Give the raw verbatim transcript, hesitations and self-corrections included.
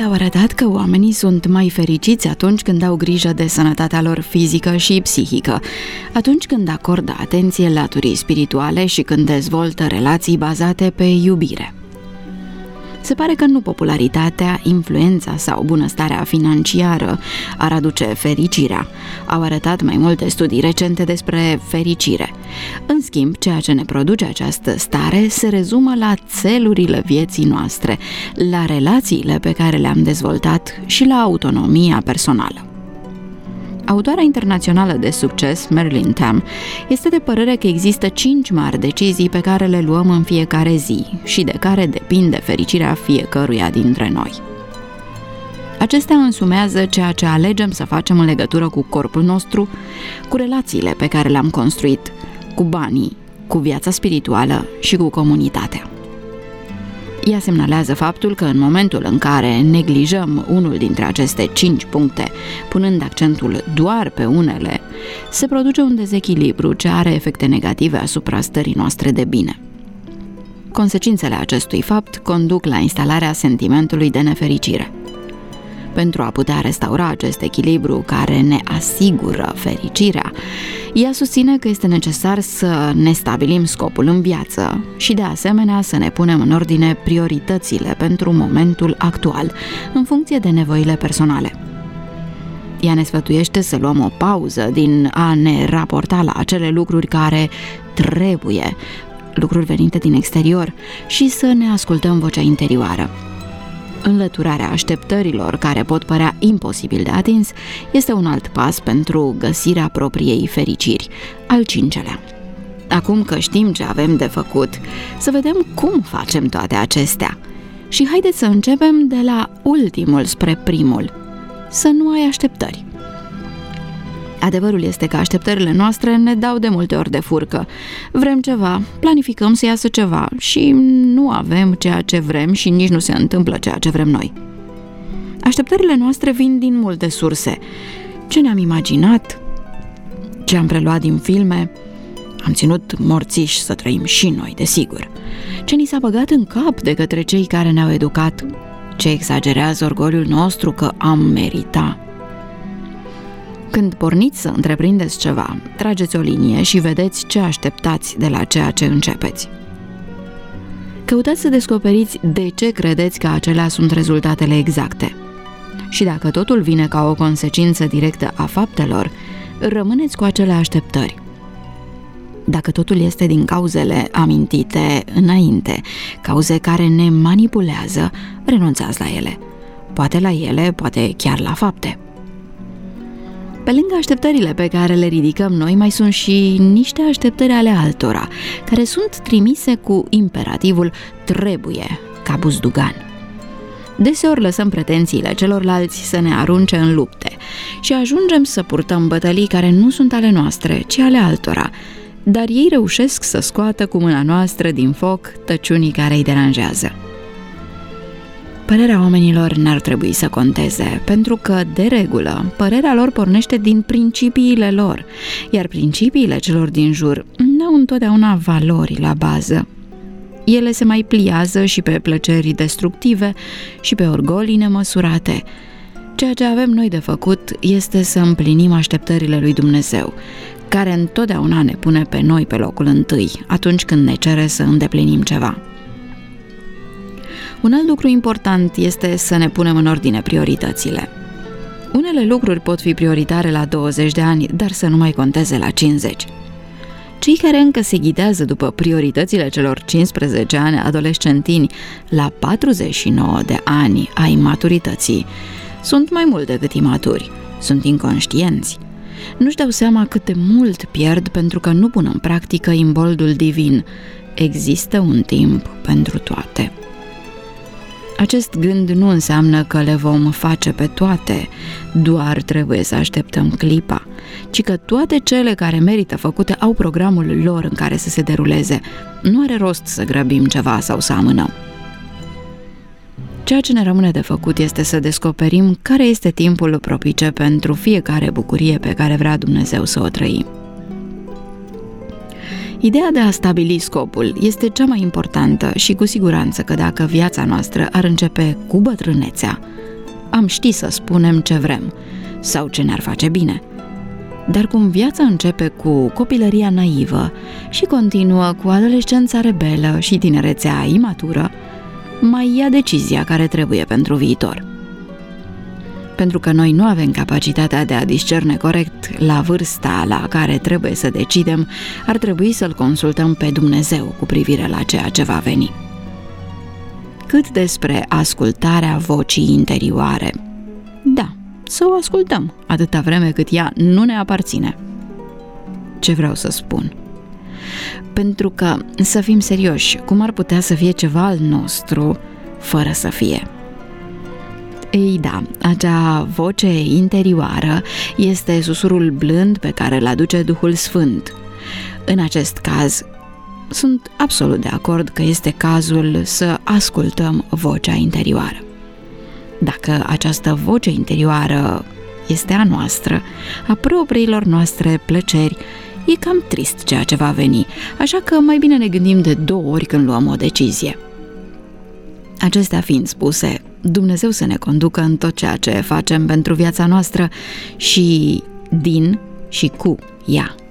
au arătat că oamenii sunt mai fericiți atunci când au grijă de sănătatea lor fizică și psihică, atunci când acordă atenție laturii spirituale și când dezvoltă relații bazate pe iubire. Se pare că nu popularitatea, influența sau bunăstarea financiară ar aduce fericirea. Au arătat mai multe studii recente despre fericire. În schimb, ceea ce ne produce această stare se rezumă la țelurile vieții noastre, la relațiile pe care le-am dezvoltat și la autonomia personală. Autoarea internațională de succes, Marilyn Tam, este de părere că există cinci mari decizii pe care le luăm în fiecare zi și de care depinde fericirea fiecăruia dintre noi. Acestea însumează ceea ce alegem să facem în legătură cu corpul nostru, cu relațiile pe care le-am construit, cu banii, cu viața spirituală și cu comunitatea. Ea semnalează faptul că în momentul în care neglijăm unul dintre aceste cinci puncte, punând accentul doar pe unele, se produce un dezechilibru ce are efecte negative asupra stării noastre de bine. Consecințele acestui fapt conduc la instalarea sentimentului de nefericire. Pentru a putea restaura acest echilibru care ne asigură fericirea, ea susține că este necesar să ne stabilim scopul în viață și de asemenea să ne punem în ordine prioritățile pentru momentul actual, în funcție de nevoile personale. Ea ne sfătuiește să luăm o pauză din a ne raporta la acele lucruri care trebuie, lucruri venite din exterior, și să ne ascultăm vocea interioară. Înlăturarea așteptărilor care pot părea imposibil de atins este un alt pas pentru găsirea propriei fericiri, al cincelea. Acum că știm ce avem de făcut, să vedem cum facem toate acestea. Și haideți să începem de la ultimul spre primul. Să nu ai așteptări. Adevărul este că așteptările noastre ne dau de multe ori de furcă. Vrem ceva, planificăm să iasă ceva și nu avem ceea ce vrem și nici nu se întâmplă ceea ce vrem noi. Așteptările noastre vin din multe surse. Ce ne-am imaginat, ce am preluat din filme, am ținut morțiși să trăim și noi, desigur. Ce ni s-a băgat în cap de către cei care ne-au educat, ce exagerează orgoliul nostru că am merita. Când porniți să întreprindeți ceva, trageți o linie și vedeți ce așteptați de la ceea ce începeți. Căutați să descoperiți de ce credeți că acelea sunt rezultatele exacte. Și dacă totul vine ca o consecință directă a faptelor, rămâneți cu acele așteptări. Dacă totul este din cauzele amintite înainte, cauze care ne manipulează, renunțați la ele. Poate la ele, poate chiar la fapte. Pe lângă așteptările pe care le ridicăm noi, mai sunt și niște așteptări ale altora, care sunt trimise cu imperativul trebuie, ca buzdugan. Deseori lăsăm pretențiile celorlalți să ne arunce în lupte și ajungem să purtăm bătălii care nu sunt ale noastre, ci ale altora, dar ei reușesc să scoată cu mâna noastră din foc tăciunii care îi deranjează. Părerea oamenilor n-ar trebui să conteze, pentru că, de regulă, părerea lor pornește din principiile lor, iar principiile celor din jur n-au întotdeauna valori la bază. Ele se mai pliază și pe plăceri destructive și pe orgolii nemăsurate. Ceea ce avem noi de făcut este să împlinim așteptările lui Dumnezeu, care întotdeauna ne pune pe noi pe locul întâi, atunci când ne cere să îndeplinim ceva. Un alt lucru important este să ne punem în ordine prioritățile. Unele lucruri pot fi prioritare la douăzeci de ani, dar să nu mai conteze la cincizeci. Cei care încă se ghidează după prioritățile celor cincisprezece ani adolescentini la patruzeci și nouă de ani ai maturității sunt mai mult decât imaturi, sunt inconștienți. Nu-și dau seama cât de mult pierd pentru că nu pun în practică imboldul divin. Există un timp pentru toate. Acest gând nu înseamnă că le vom face pe toate, doar trebuie să așteptăm clipa, ci că toate cele care merită făcute au programul lor în care să se deruleze. Nu are rost să grăbim ceva sau să amânăm. Ceea ce ne rămâne de făcut este să descoperim care este timpul propice pentru fiecare bucurie pe care vrea Dumnezeu să o trăim. Ideea de a stabili scopul este cea mai importantă și cu siguranță că dacă viața noastră ar începe cu bătrânețea, am ști să spunem ce vrem sau ce ne-ar face bine. Dar cum viața începe cu copilăria naivă și continuă cu adolescența rebelă și tinerețea imatură, mai ia decizia care trebuie pentru viitor. Pentru că noi nu avem capacitatea de a discerne corect la vârsta la care trebuie să decidem, ar trebui să-L consultăm pe Dumnezeu cu privire la ceea ce va veni. Cât despre ascultarea vocii interioare, da, să o ascultăm, atâta vreme cât ea nu ne aparține. Ce vreau să spun? Pentru că, să fim serioși, cum ar putea să fie ceva al nostru fără să fie? Ei da, acea voce interioară este susurul blând pe care îl aduce Duhul Sfânt. În acest caz, sunt absolut de acord că este cazul să ascultăm vocea interioară. Dacă această voce interioară este a noastră, a propriilor noastre plăceri, e cam trist ceea ce va veni, așa că mai bine ne gândim de două ori când luăm o decizie. Acestea fiind spuse, Dumnezeu să ne conducă în tot ceea ce facem pentru viața noastră și din și cu ea.